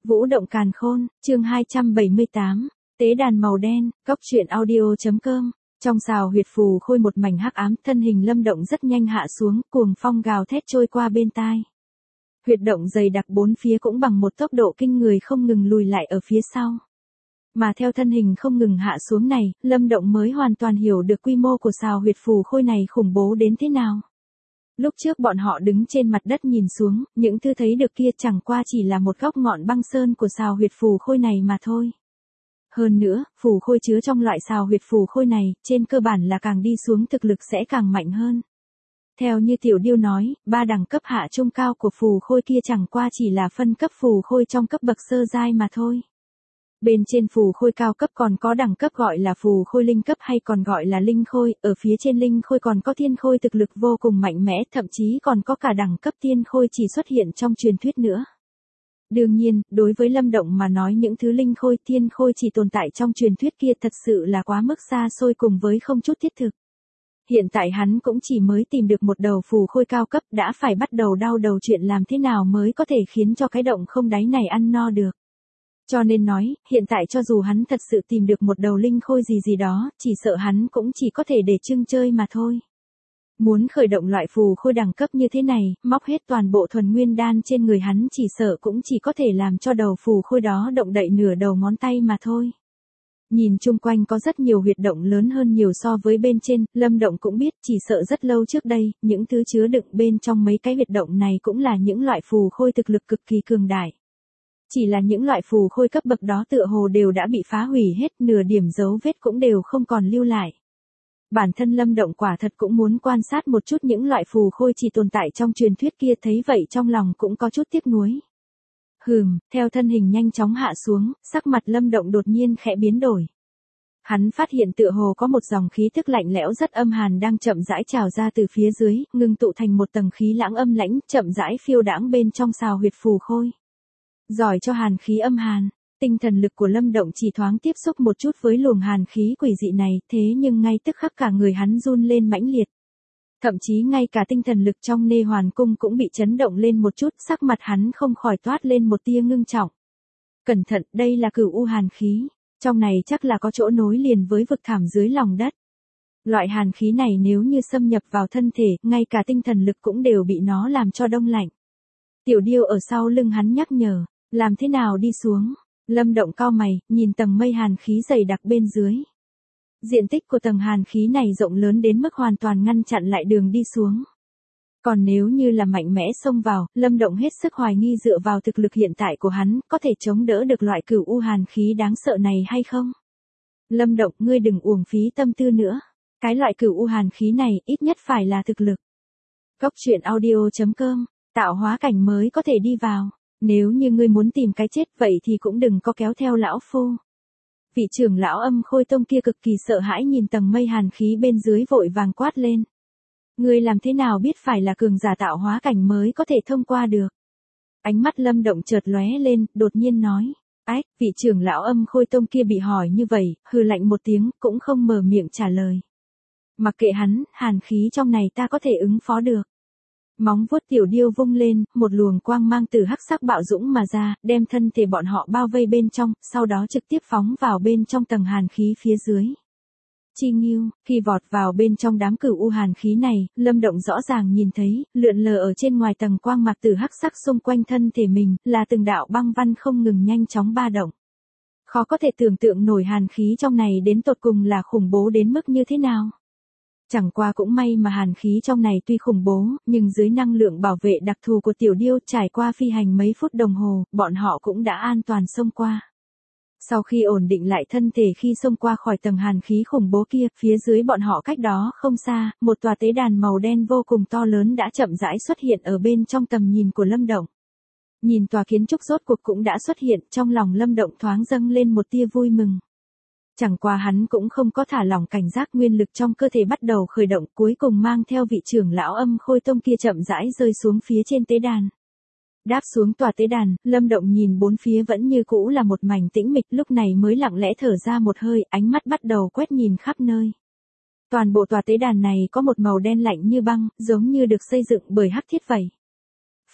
Vũ động càn khôn, chương 278, tế đàn màu đen, cốc truyện audio.com. Trong sào huyệt phù khôi một mảnh hắc ám, thân hình Lâm Động rất nhanh hạ xuống, cuồng phong gào thét trôi qua bên tai. Huyệt động dày đặc bốn phía cũng bằng một tốc độ kinh người không ngừng lùi lại ở phía sau. Mà theo thân hình không ngừng hạ xuống này, Lâm Động mới hoàn toàn hiểu được quy mô của sào huyệt phù khôi này khủng bố đến thế nào. Lúc trước bọn họ đứng trên mặt đất nhìn xuống, những thứ thấy được kia chẳng qua chỉ là một góc ngọn băng sơn của sào huyệt phù khôi này mà thôi. Hơn nữa, phù khôi chứa trong loại sào huyệt phù khôi này, trên cơ bản là càng đi xuống thực lực sẽ càng mạnh hơn. Theo như Tiểu Điêu nói, 3 đẳng cấp hạ trung cao của phù khôi kia chẳng qua chỉ là phân cấp phù khôi trong cấp bậc sơ giai mà thôi. Bên trên phù khôi cao cấp còn có đẳng cấp gọi là phù khôi linh cấp hay còn gọi là linh khôi, ở phía trên linh khôi còn có thiên khôi thực lực vô cùng mạnh mẽ, thậm chí còn có cả đẳng cấp tiên khôi chỉ xuất hiện trong truyền thuyết nữa. Đương nhiên, đối với Lâm Động mà nói những thứ linh khôi, thiên khôi chỉ tồn tại trong truyền thuyết kia thật sự là quá mức xa xôi cùng với không chút thiết thực. Hiện tại hắn cũng chỉ mới tìm được một đầu phù khôi cao cấp đã phải bắt đầu đau đầu chuyện làm thế nào mới có thể khiến cho cái động không đáy này ăn no được. Cho nên nói, hiện tại cho dù hắn thật sự tìm được một đầu linh khôi gì đó, chỉ sợ hắn cũng chỉ có thể để trưng chơi mà thôi. Muốn khởi động loại phù khôi đẳng cấp như thế này, móc hết toàn bộ thuần nguyên đan trên người hắn chỉ sợ cũng chỉ có thể làm cho đầu phù khôi đó động đậy nửa đầu ngón tay mà thôi. Nhìn chung quanh có rất nhiều huyệt động lớn hơn nhiều so với bên trên, Lâm Động cũng biết chỉ sợ rất lâu trước đây, những thứ chứa đựng bên trong mấy cái huyệt động này cũng là những loại phù khôi thực lực cực kỳ cường đại. Chỉ là những loại phù khôi cấp bậc đó tựa hồ đều đã bị phá hủy hết, nửa điểm dấu vết cũng đều không còn lưu lại. Bản thân Lâm Động quả thật cũng muốn quan sát một chút những loại phù khôi chỉ tồn tại trong truyền thuyết kia, thấy vậy trong lòng cũng có chút tiếc nuối. Theo thân hình nhanh chóng hạ xuống, sắc mặt Lâm Động đột nhiên khẽ biến đổi. Hắn phát hiện tựa hồ có một dòng khí thức lạnh lẽo rất âm hàn đang chậm rãi trào ra từ phía dưới, ngưng tụ thành một tầng khí lãng âm lãnh, chậm rãi phiêu đãng bên trong sào huyệt phù khôi. Giỏi cho hàn khí âm hàn, tinh thần lực của Lâm Động chỉ thoáng tiếp xúc một chút với luồng hàn khí quỷ dị này, thế nhưng ngay tức khắc cả người hắn run lên mãnh liệt. Thậm chí ngay cả tinh thần lực trong Nê Hoàn Cung cũng bị chấn động lên một chút, sắc mặt hắn không khỏi toát lên một tia ngưng trọng. Cẩn thận, đây là cửu u hàn khí, trong này chắc là có chỗ nối liền với vực thẳm dưới lòng đất. Loại hàn khí này nếu như xâm nhập vào thân thể, ngay cả tinh thần lực cũng đều bị nó làm cho đông lạnh. Tiểu Điêu ở sau lưng hắn nhắc nhở, làm thế nào đi xuống? Lâm Động cau mày, nhìn tầng mây hàn khí dày đặc bên dưới. Diện tích của tầng hàn khí này rộng lớn đến mức hoàn toàn ngăn chặn lại đường đi xuống. Còn nếu như là mạnh mẽ xông vào, Lâm Động hết sức hoài nghi dựa vào thực lực hiện tại của hắn, có thể chống đỡ được loại cửu u hàn khí đáng sợ này hay không? Lâm Động, ngươi đừng uổng phí tâm tư nữa. Cái loại cửu u hàn khí này ít nhất phải là thực lực. Cốc truyện audio.com, tạo hóa cảnh mới có thể đi vào. Nếu như ngươi muốn tìm cái chết vậy thì cũng đừng có kéo theo lão phu. Vị trưởng lão Âm Khôi Tông kia cực kỳ sợ hãi nhìn tầng mây hàn khí bên dưới vội vàng quát lên. Ngươi làm thế nào biết phải là cường giả tạo hóa cảnh mới có thể thông qua được? Ánh mắt Lâm Động chợt lóe lên, đột nhiên nói. Ách, vị trưởng lão Âm Khôi Tông kia bị hỏi như vậy, hừ lạnh một tiếng, cũng không mở miệng trả lời. Mặc kệ hắn, hàn khí trong này ta có thể ứng phó được. Móng vuốt Tiểu Điêu vung lên, một luồng quang mang từ hắc sắc bạo dũng mà ra, đem thân thể bọn họ bao vây bên trong, sau đó trực tiếp phóng vào bên trong tầng hàn khí phía dưới. Chi Nghiêu, khi vọt vào bên trong đám cửu u hàn khí này, Lâm Động rõ ràng nhìn thấy, lượn lờ ở trên ngoài tầng quang mạc từ hắc sắc xung quanh thân thể mình, là từng đạo băng văn không ngừng nhanh chóng ba động. Khó có thể tưởng tượng nổi hàn khí trong này đến tột cùng là khủng bố đến mức như thế nào. Chẳng qua cũng may mà hàn khí trong này tuy khủng bố, nhưng dưới năng lượng bảo vệ đặc thù của Tiểu Điêu trải qua phi hành mấy phút đồng hồ, bọn họ cũng đã an toàn xông qua. Sau khi ổn định lại thân thể khi xông qua khỏi tầng hàn khí khủng bố kia, phía dưới bọn họ cách đó không xa, một tòa tế đàn màu đen vô cùng to lớn đã chậm rãi xuất hiện ở bên trong tầm nhìn của Lâm Động. Nhìn tòa kiến trúc rốt cuộc cũng đã xuất hiện, trong lòng Lâm Động thoáng dâng lên một tia vui mừng. Chẳng qua hắn cũng không có thả lỏng cảnh giác, nguyên lực trong cơ thể bắt đầu khởi động, cuối cùng mang theo vị trưởng lão Âm Khôi Tông kia chậm rãi rơi xuống phía trên tế đàn. Đáp xuống tòa tế đàn, Lâm Động nhìn bốn phía vẫn như cũ là một mảnh tĩnh mịch, lúc này mới lặng lẽ thở ra một hơi, ánh mắt bắt đầu quét nhìn khắp nơi. Toàn bộ tòa tế đàn này có một màu đen lạnh như băng, giống như được xây dựng bởi hắc thiết vậy.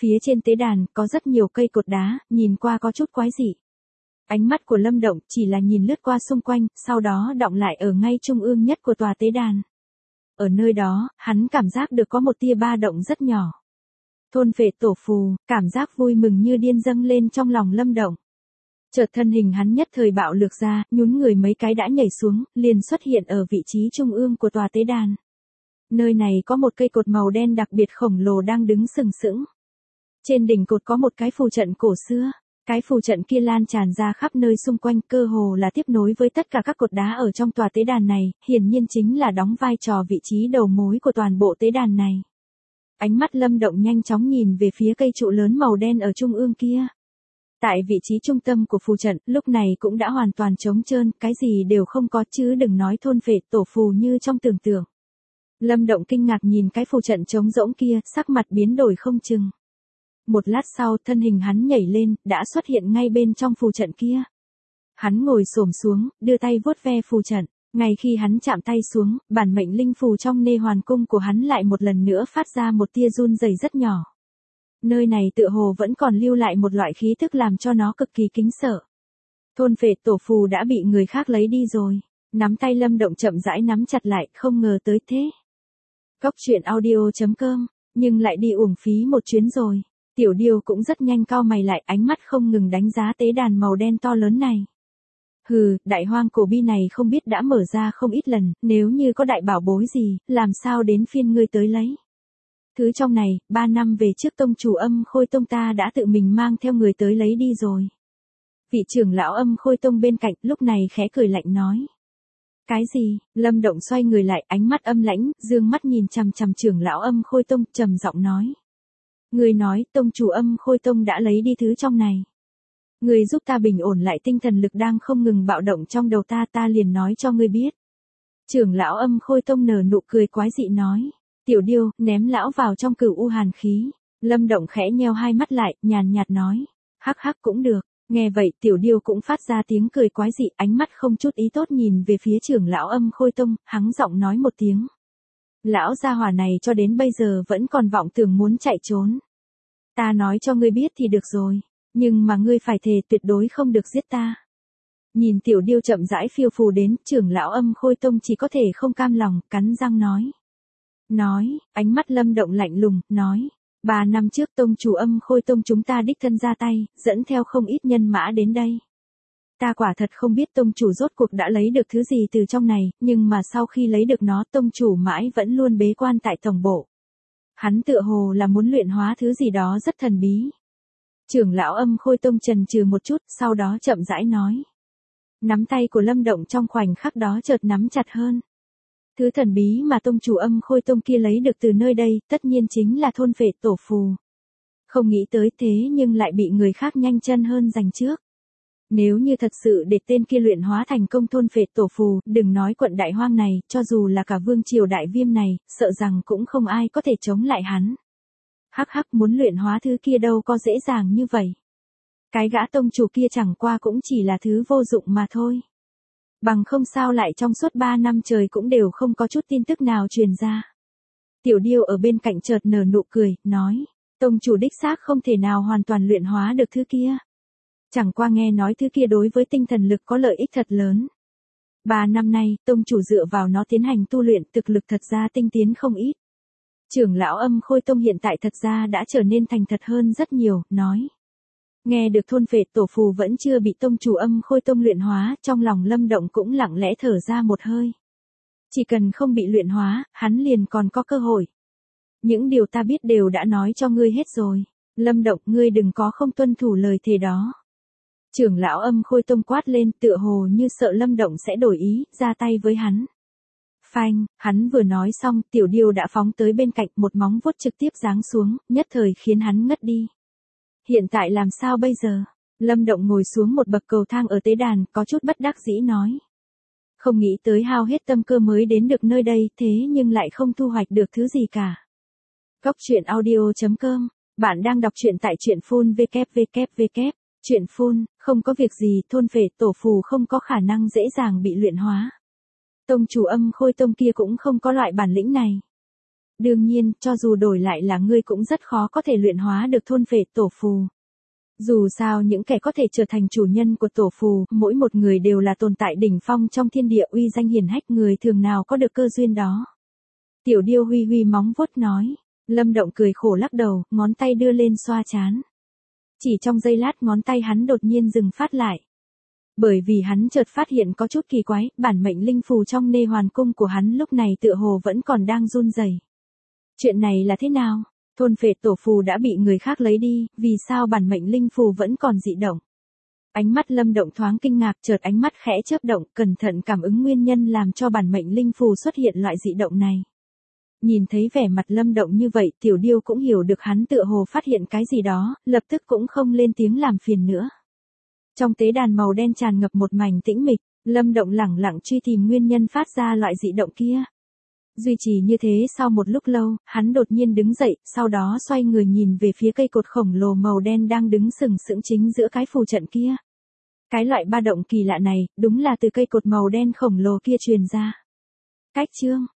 Phía trên tế đàn, có rất nhiều cây cột đá, nhìn qua có chút quái dị. Ánh mắt của Lâm Động chỉ là nhìn lướt qua xung quanh, sau đó đọng lại ở ngay trung ương nhất của tòa tế đàn. Ở nơi đó, hắn cảm giác được có một tia ba động rất nhỏ. Thôn phệ tổ phù, cảm giác vui mừng như điên dâng lên trong lòng Lâm Động. Chợt thân hình hắn nhất thời bạo lược ra, nhún người mấy cái đã nhảy xuống, liền xuất hiện ở vị trí trung ương của tòa tế đàn. Nơi này có một cây cột màu đen đặc biệt khổng lồ đang đứng sừng sững. Trên đỉnh cột có một cái phù trận cổ xưa. Cái phù trận kia lan tràn ra khắp nơi xung quanh, cơ hồ là tiếp nối với tất cả các cột đá ở trong tòa tế đàn này, hiển nhiên chính là đóng vai trò vị trí đầu mối của toàn bộ tế đàn này. Ánh mắt Lâm Động nhanh chóng nhìn về phía cây trụ lớn màu đen ở trung ương kia. Tại vị trí trung tâm của phù trận, lúc này cũng đã hoàn toàn trống trơn, cái gì đều không có, chứ đừng nói thôn phệ tổ phù như trong tưởng tượng. Lâm Động kinh ngạc nhìn cái phù trận trống rỗng kia, sắc mặt biến đổi không chừng. Một lát sau, thân hình hắn nhảy lên, đã xuất hiện ngay bên trong phù trận kia. Hắn ngồi xổm xuống, đưa tay vuốt ve phù trận. Ngay khi hắn chạm tay xuống, bản mệnh linh phù trong nê hoàn cung của hắn lại một lần nữa phát ra một tia run rẩy rất nhỏ. Nơi này tựa hồ vẫn còn lưu lại một loại khí tức làm cho nó cực kỳ kính sợ. Thôn phệ tổ phù đã bị người khác lấy đi rồi. Nắm tay Lâm Động chậm rãi nắm chặt lại, không ngờ tới thế. Coctruyện.audio.com, nhưng lại đi uổng phí một chuyến rồi. Tiểu Điêu cũng rất nhanh cau mày lại, ánh mắt không ngừng đánh giá tế đàn màu đen to lớn này. Hừ, đại hoang cổ bi này không biết đã mở ra không ít lần, nếu như có đại bảo bối gì, làm sao đến phiên ngươi tới lấy. Thứ trong này, 3 năm về trước tông chủ Âm Khôi Tông ta đã tự mình mang theo người tới lấy đi rồi. Vị trưởng lão Âm Khôi Tông bên cạnh lúc này khẽ cười lạnh nói. Cái gì? Lâm Động xoay người lại, ánh mắt âm lãnh, dương mắt nhìn chằm chằm trưởng lão Âm Khôi Tông, trầm giọng nói. Ngươi nói, tông chủ Âm Khôi Tông đã lấy đi thứ trong này. Ngươi giúp ta bình ổn lại tinh thần lực đang không ngừng bạo động trong đầu ta liền nói cho ngươi biết. Trưởng lão Âm Khôi Tông nở nụ cười quái dị nói. Tiểu Điêu, ném lão vào trong cửu u hàn khí. Lâm Động khẽ nheo hai mắt lại, nhàn nhạt nói. Hắc hắc cũng được. Nghe vậy Tiểu Điêu cũng phát ra tiếng cười quái dị, ánh mắt không chút ý tốt nhìn về phía trưởng lão Âm Khôi Tông, hắng giọng nói một tiếng. Lão gia hỏa này cho đến bây giờ vẫn còn vọng tưởng muốn chạy trốn. Ta nói cho ngươi biết thì được rồi, nhưng mà ngươi phải thề tuyệt đối không được giết ta. Nhìn Tiểu Điêu chậm rãi phiêu phù đến, trưởng lão Âm Khôi Tông chỉ có thể không cam lòng, cắn răng nói. Ánh mắt Lâm Động lạnh lùng, nói. 3 năm trước tông chủ Âm Khôi Tông chúng ta đích thân ra tay, dẫn theo không ít nhân mã đến đây. Ta quả thật không biết tông chủ rốt cuộc đã lấy được thứ gì từ trong này, nhưng mà sau khi lấy được nó tông chủ mãi vẫn luôn bế quan tại tổng bộ. Hắn tựa hồ là muốn luyện hóa thứ gì đó rất thần bí. Trưởng lão Âm Khôi Tông chần chừ một chút, sau đó chậm rãi nói. Nắm tay của Lâm Động trong khoảnh khắc đó chợt nắm chặt hơn. Thứ thần bí mà tông chủ Âm Khôi Tông kia lấy được từ nơi đây, tất nhiên chính là thôn phệ tổ phù. Không nghĩ tới thế nhưng lại bị người khác nhanh chân hơn giành trước. Nếu như thật sự để tên kia luyện hóa thành công thôn phệ tổ phù, đừng nói quận Đại Hoang này, cho dù là cả vương triều Đại Viêm này, sợ rằng cũng không ai có thể chống lại hắn. Hắc hắc, muốn luyện hóa thứ kia đâu có dễ dàng như vậy. Cái gã tông chủ kia chẳng qua cũng chỉ là thứ vô dụng mà thôi. Bằng không sao lại trong suốt 3 năm trời cũng đều không có chút tin tức nào truyền ra. Tiểu Điêu ở bên cạnh chợt nở nụ cười, nói, tông chủ đích xác không thể nào hoàn toàn luyện hóa được thứ kia. Chẳng qua nghe nói thứ kia đối với tinh thần lực có lợi ích thật lớn. 3 năm nay, tông chủ dựa vào nó tiến hành tu luyện, thực lực thật ra tinh tiến không ít. Trưởng lão Âm Khôi Tông hiện tại thật ra đã trở nên thành thật hơn rất nhiều, nói. Nghe được thôn phệ tổ phù vẫn chưa bị tông chủ Âm Khôi Tông luyện hóa, trong lòng Lâm Động cũng lặng lẽ thở ra một hơi. Chỉ cần không bị luyện hóa, hắn liền còn có cơ hội. Những điều ta biết đều đã nói cho ngươi hết rồi. Lâm Động, ngươi đừng có không tuân thủ lời thề đó. Trưởng lão Âm Khôi Tông quát lên, tựa hồ như sợ Lâm Động sẽ đổi ý, ra tay với hắn. Phanh, hắn vừa nói xong, Tiểu Điêu đã phóng tới bên cạnh, một móng vuốt trực tiếp giáng xuống, nhất thời khiến hắn ngất đi. Hiện tại làm sao bây giờ? Lâm Động ngồi xuống một bậc cầu thang ở tế đàn, có chút bất đắc dĩ nói. Không nghĩ tới hao hết tâm cơ mới đến được nơi đây, thế nhưng lại không thu hoạch được thứ gì cả. Coctruyện.audio.com, bạn đang đọc truyện tại truyện phun www. Truyện phun, không có việc gì, thôn phệ tổ phù không có khả năng dễ dàng bị luyện hóa. Tông chủ Âm Khôi Tông kia cũng không có loại bản lĩnh này. Đương nhiên, cho dù đổi lại là ngươi cũng rất khó có thể luyện hóa được thôn phệ tổ phù. Dù sao những kẻ có thể trở thành chủ nhân của tổ phù, mỗi một người đều là tồn tại đỉnh phong trong thiên địa uy danh hiển hách, người thường nào có được cơ duyên đó. Tiểu Điêu huy huy móng vuốt nói. Lâm Động cười khổ lắc đầu, ngón tay đưa lên xoa trán. Chỉ trong giây lát ngón tay hắn đột nhiên dừng phát lại. Bởi vì hắn chợt phát hiện có chút kỳ quái, bản mệnh linh phù trong nê hoàn cung của hắn lúc này tựa hồ vẫn còn đang run rẩy. Chuyện này là thế nào? Thôn phệ tổ phù đã bị người khác lấy đi, vì sao bản mệnh linh phù vẫn còn dị động? Ánh mắt Lâm Động thoáng kinh ngạc, chợt ánh mắt khẽ chớp động, cẩn thận cảm ứng nguyên nhân làm cho bản mệnh linh phù xuất hiện loại dị động này. Nhìn thấy vẻ mặt Lâm Động như vậy, Tiểu Điêu cũng hiểu được hắn tựa hồ phát hiện cái gì đó, lập tức cũng không lên tiếng làm phiền nữa. Trong tế đàn màu đen tràn ngập một mảnh tĩnh mịch, Lâm Động lẳng lặng truy tìm nguyên nhân phát ra loại dị động kia. Duy trì như thế sau một lúc lâu, hắn đột nhiên đứng dậy, sau đó xoay người nhìn về phía cây cột khổng lồ màu đen đang đứng sừng sững chính giữa cái phù trận kia. Cái loại ba động kỳ lạ này, đúng là từ cây cột màu đen khổng lồ kia truyền ra. Cách chương